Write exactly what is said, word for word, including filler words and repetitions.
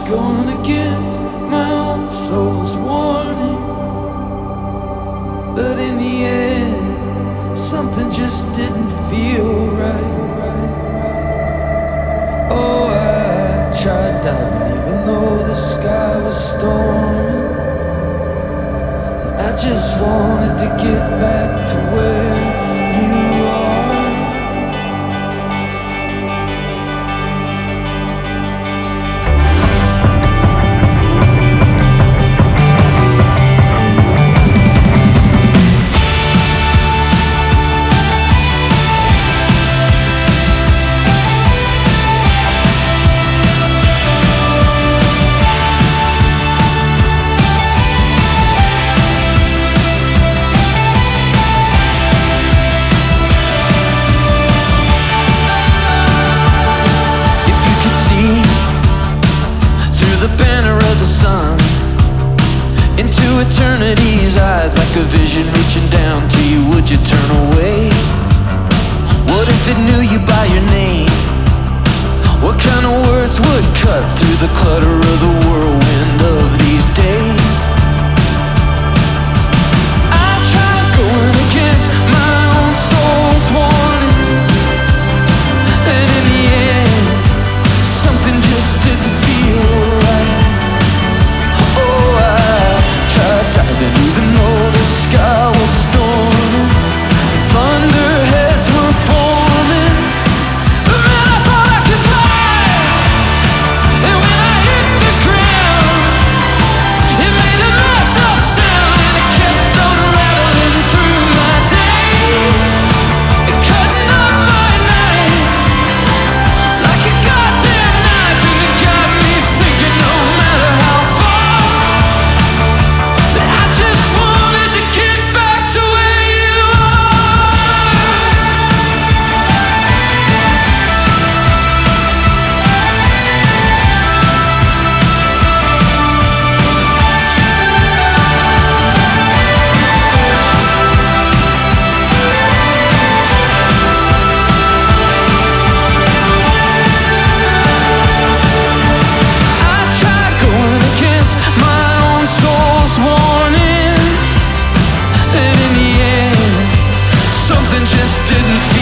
going against my own soul's warning, but in the end, something just didn't feel right. Oh, I tried diving even though the sky was storming. I just wanted to get back to where you are. Eternity's eyes, like a vision reaching down to you, would you turn away? What if it knew you by your name? What kind of words would cut through the clutter of the whirlwind of these days? I tried going against my own soul's warning, and in the end, something just didn't feel right. Oh, I diving even though the sky was storming, thunderheads were forming. But man, I thought I could fly, and when I hit the ground, it made a messed up sound, and it kept on rattling through my days, it cutting up my nights like a goddamn knife, and it got me thinking no matter how far, I just wanted to get back to where you I tried going against my own soul's warning, and in the end, something just didn't